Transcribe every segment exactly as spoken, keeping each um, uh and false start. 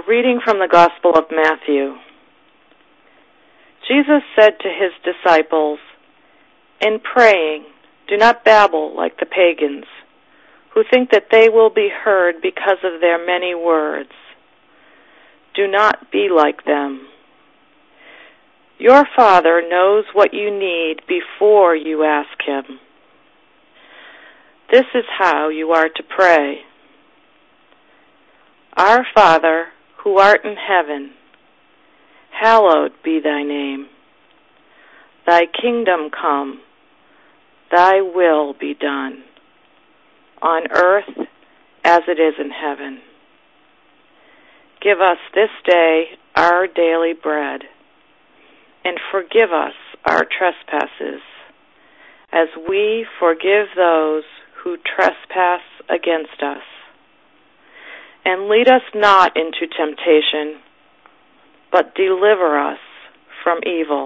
A reading from the Gospel of Matthew. Jesus said to his disciples, "In praying, do not babble like the pagans, who think that they will be heard because of their many words. Do not be like them. Your Father knows what you need before you ask Him. This is how you are to pray. Our Father, who art in heaven, hallowed be thy name. Thy kingdom come, thy will be done, on earth as it is in heaven. Give us this day our daily bread, and forgive us our trespasses, as we forgive those who trespass against us. And lead us not into temptation, but deliver us from evil.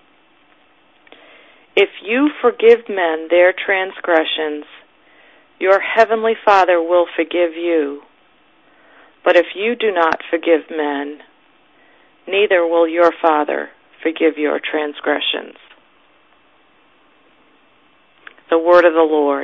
If you forgive men their transgressions, your heavenly Father will forgive you. But if you do not forgive men, neither will your Father forgive your transgressions." The word of the Lord.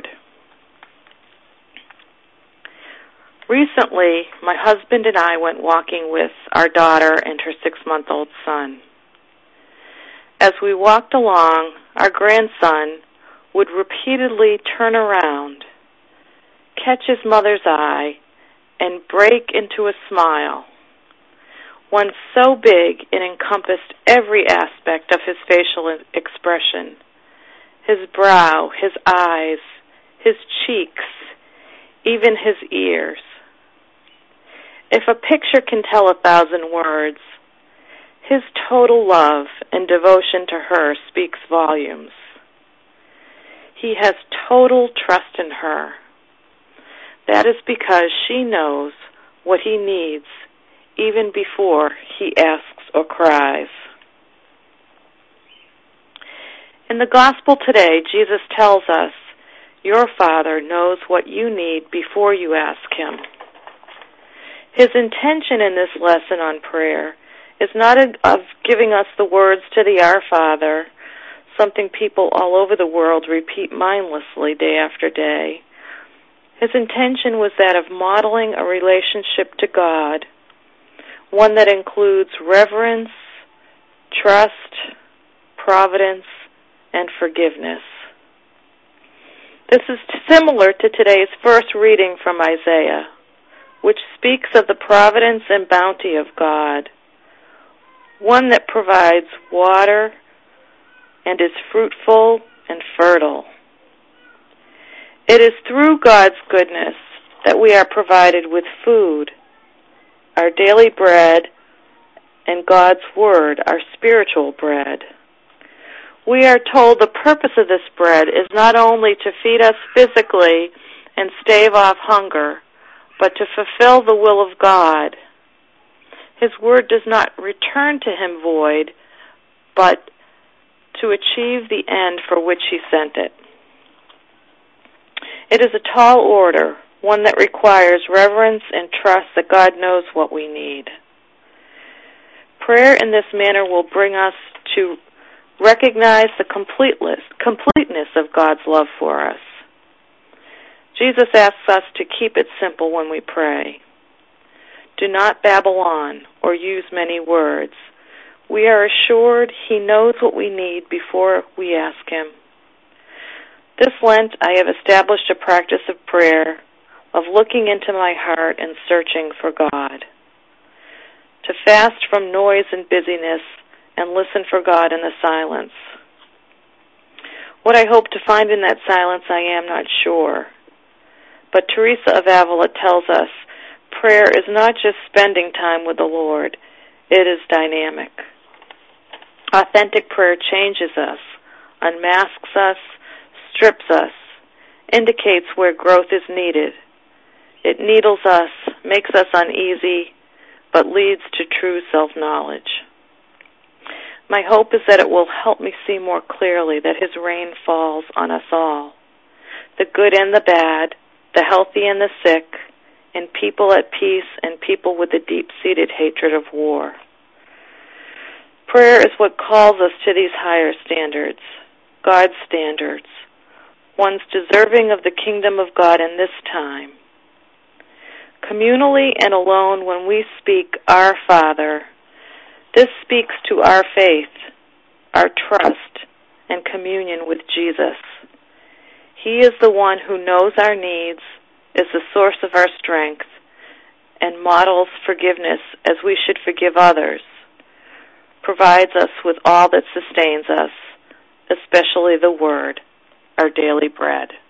Recently, my husband and I went walking with our daughter and her six-month-old son. As we walked along, our grandson would repeatedly turn around, catch his mother's eye, and break into a smile, one so big it encompassed every aspect of his facial expression, his brow, his eyes, his cheeks, even his ears. If a picture can tell a thousand words, his total love and devotion to her speaks volumes. He has total trust in her. That is because she knows what he needs even before he asks or cries. In the Gospel today, Jesus tells us, "Your Father knows what you need before you ask Him." His intention in this lesson on prayer is not of giving us the words to the Our Father, something people all over the world repeat mindlessly day after day. His intention was that of modeling a relationship to God, one that includes reverence, trust, providence, and forgiveness. This is similar to today's first reading from Isaiah, which speaks of the providence and bounty of God, one that provides water and is fruitful and fertile. It is through God's goodness that we are provided with food, our daily bread, and God's Word, our spiritual bread. We are told the purpose of this bread is not only to feed us physically and stave off hunger, but to fulfill the will of God. His word does not return to him void, but to achieve the end for which he sent it. It is a tall order, one that requires reverence and trust that God knows what we need. Prayer in this manner will bring us to recognize the completeness, completeness of God's love for us. Jesus asks us to keep it simple when we pray. Do not babble on or use many words. We are assured He knows what we need before we ask Him. This Lent, I have established a practice of prayer, of looking into my heart and searching for God. To fast from noise and busyness and listen for God in the silence. What I hope to find in that silence, I am not sure. But Teresa of Avila tells us prayer is not just spending time with the Lord, it is dynamic. Authentic prayer changes us, unmasks us, strips us, indicates where growth is needed. It needles us, makes us uneasy, but leads to true self-knowledge. My hope is that it will help me see more clearly that His rain falls on us all, the good and the bad, the healthy and the sick, in people at peace and people with a deep-seated hatred of war. Prayer is what calls us to these higher standards, God's standards, ones deserving of the kingdom of God in this time. Communally and alone, when we speak, Our Father, this speaks to our faith, our trust, and communion with Jesus. He is the one who knows our needs, is the source of our strength, and models forgiveness as we should forgive others, provides us with all that sustains us, especially the Word, our daily bread.